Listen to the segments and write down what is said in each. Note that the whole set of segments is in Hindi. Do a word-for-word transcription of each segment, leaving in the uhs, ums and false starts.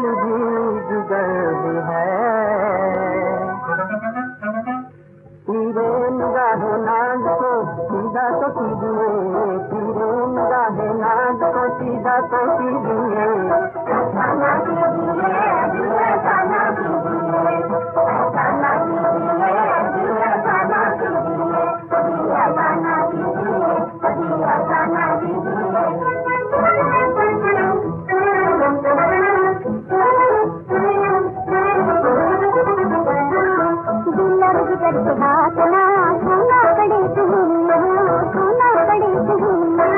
भी जिगर है। तेरे निगाह नाज को सीधा तो कीजिए, तेरे निगाह नाज को सीधा तो कीजिए। खाना कीजिए, खाना कीजिए, खाना कीजिए, खाना कीजिए, खाना कीजिए, खाना कीजिए। सोना पड़े तुम्हें, सोना पड़े तुम्हें,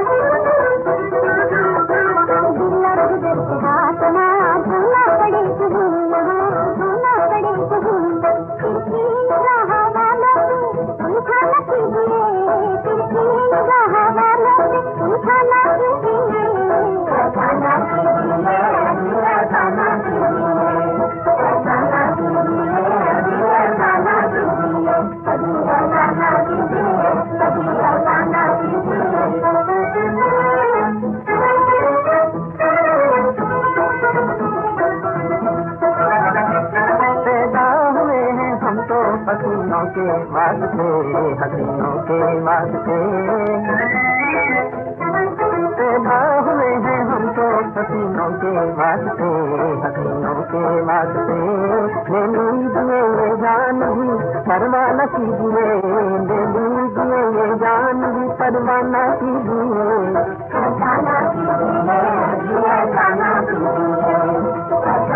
दिल गुजर के हाथ ना सोना पड़े तुम्हें, सोना पड़े तुम्हें। तिरछी निगाह वालों से उल्टा न कीजिए, तिरछी निगाह वालों से उल्टा न कीजिए। खाना कीजिए, खाना कीजिए, खाना कीजिए, खाना कीजिए, खाना कीजिए, खाना पैदा हुए हैं हम तो हसीनों के वास्ते, हसीनों के वास्ते। पैदा हुए हैं हम तो हसीनों के वास्ते, हसीनों के वास्ते। ले लीजिए ये जान भी परवाह न कीजिए, ले लीजिए ये जान भी परवाह न कीजिए। खाना कीजिए, खाना कीजिए,